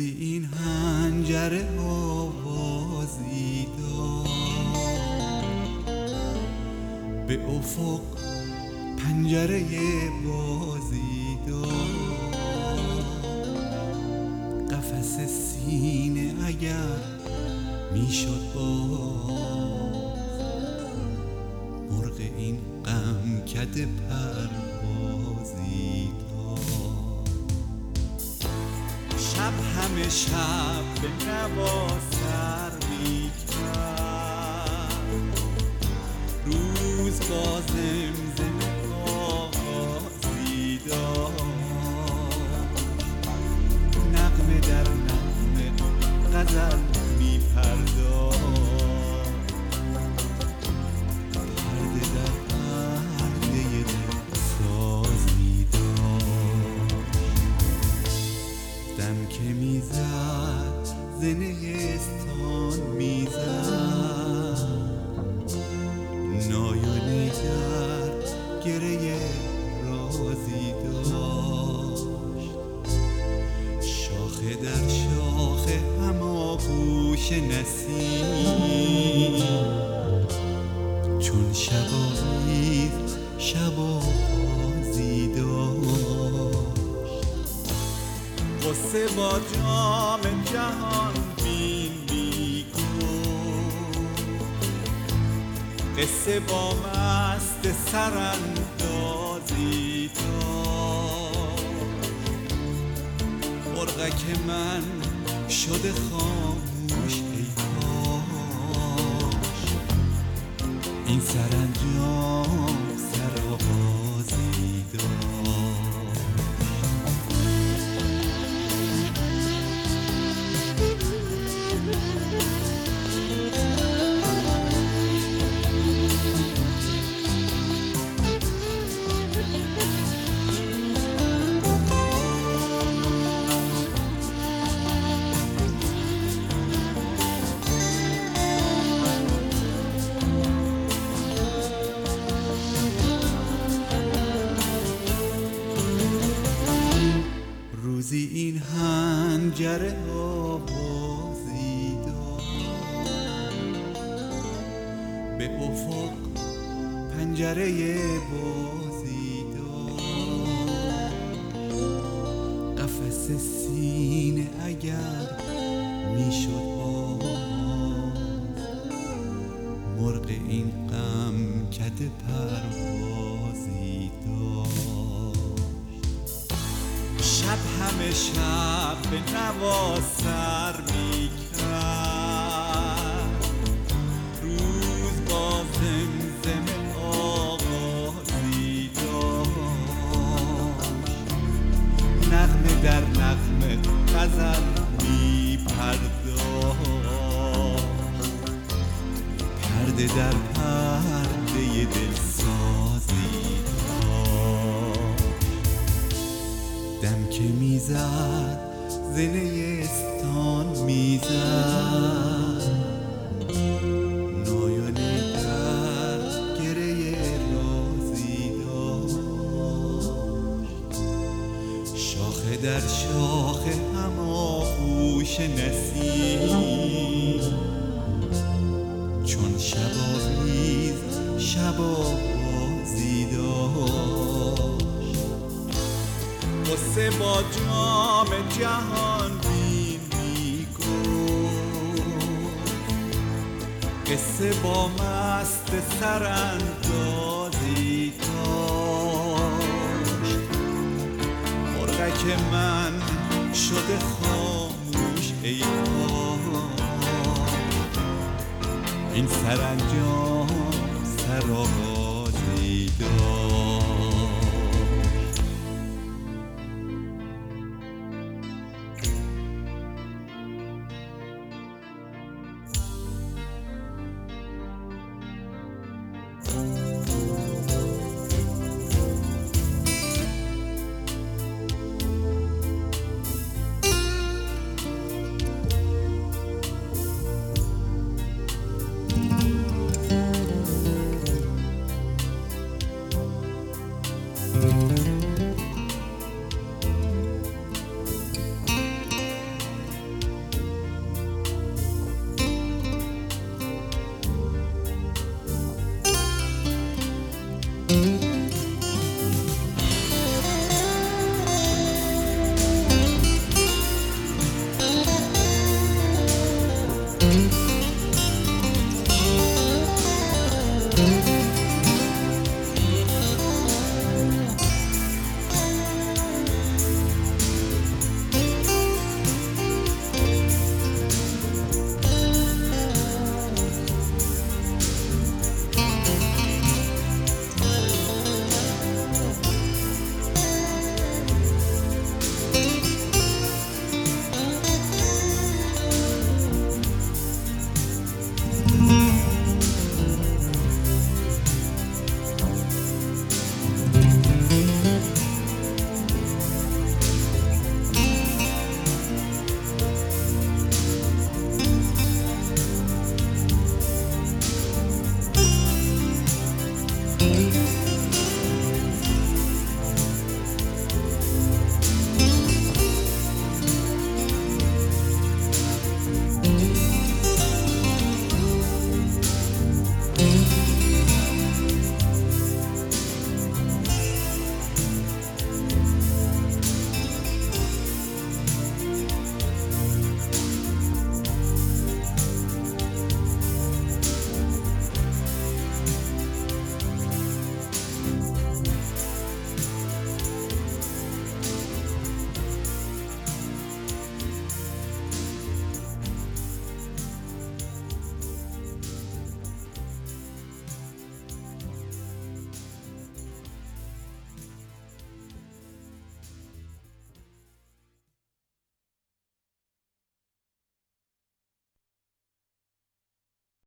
روزی این حنجره آوازی داد، به افق پنجره بازی داد. قفس سینه اگر میشد باز، مرغ این غمکده پروازی داد. شب همه شب به نوا سر میکرد، روز با زمزمه آغازی داشت. نغمه در نغمه غزل میپرداخت، پرده در پرده دل سازی داشت. دم که میزد زنهستان میزد، نایونی در گره رازی داشت. شاخه در شاخه هماغوش نسیم، چون شباویز شبازی داشت. قصه با جام جهان بین میگفت، قصه با مست سراندازی داشت. مرغک من شده خاموش ای کاش، این سرانجام سرآغازی داشت. روزی این حنجره آوازی داد، به افق پنجره بازی داد. قفس سینه اگر میشد باز، مرغ این غمکده پروازی داد. شب همه شب به نوا سر میکرد، روز با زمزمه آغازی داشت. نغمه در نغمه غزل میپرداخت، پرده در پرده دل سازی داشت. دم که میزد زنهستان میزد، نایونی در گره رازی داشت. شاخه در شاخه هماغوش نسیم، چون شباویز شبازی داشت. قصه با جام جهان بین میگفت، قصه با مست سراندازی داشت. مرغک من شده خاموش ای کاش، این سرانجام سرآغازی داشت.